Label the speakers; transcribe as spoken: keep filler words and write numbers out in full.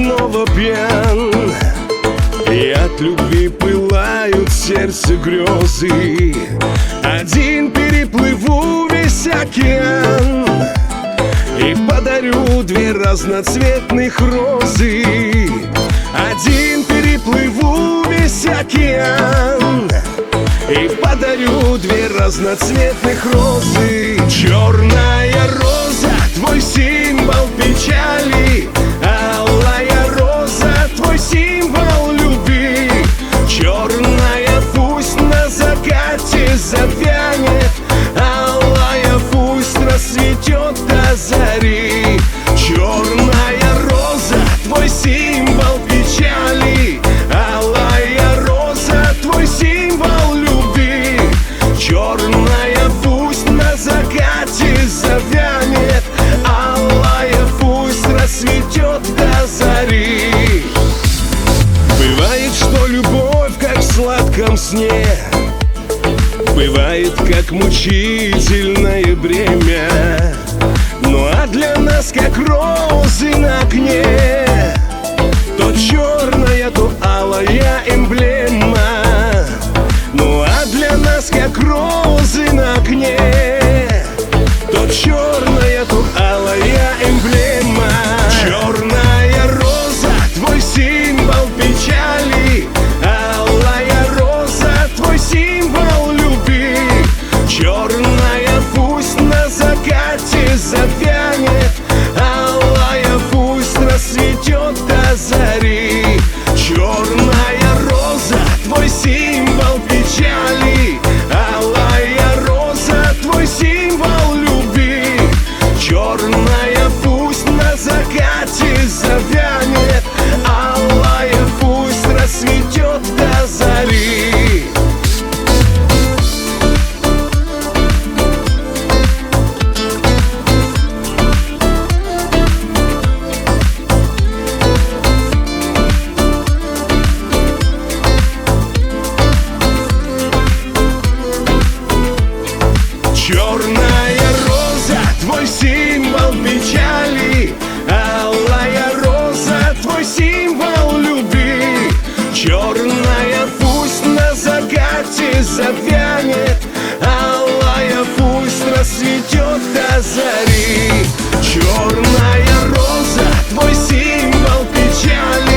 Speaker 1: снова пьян, и от любви пылают в сердце грезы. Один переплыву весь океан и подарю две разноцветных розы. Один переплыву весь океан и подарю две разноцветных розы. Черная роза, твой символ печали, алая роза, твой символ любви. Черная пусть на закате завянет, алая пусть расцветет до зари. Черная роза, твой символ печали, алая роза, твой символ любви. Черная пусть на закате завянет, алая пусть расцветет до зари. Бывает, что любовь, как в сладком сне, бывает, как мучительное бремя. Ну а для нас, как розы на окне, то черная, то алая эмблема. Ну а для нас, как розы на окне, то черная, то алая эмблема. Черная роза, твой символ печали, алая роза, твой символ любви. Черная пусть на закате завянет, алая пусть расцветет до зари. Черная роза, твой символ печали, алая роза, твой символ любви. Черная пусть на закате завянет, алая пусть расцветет до зари. Черная роза, твой символ печали, алая роза, твой символ любви. Черная пусть на закате завянет, алая пусть расцветет до зари. Черная роза, твой символ печали,